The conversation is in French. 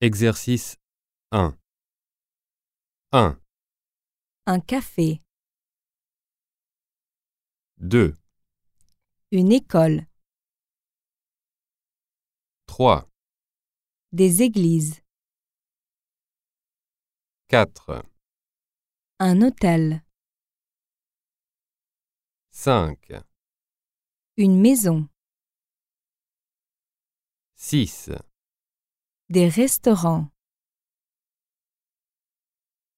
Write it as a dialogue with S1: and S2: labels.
S1: Exercice 1. 1,
S2: Un café,
S1: 2,
S2: une école,
S1: 3,
S2: des églises,
S1: 4,
S2: un hôtel,
S1: 5,
S2: une maison,
S1: 6,
S2: des restaurants.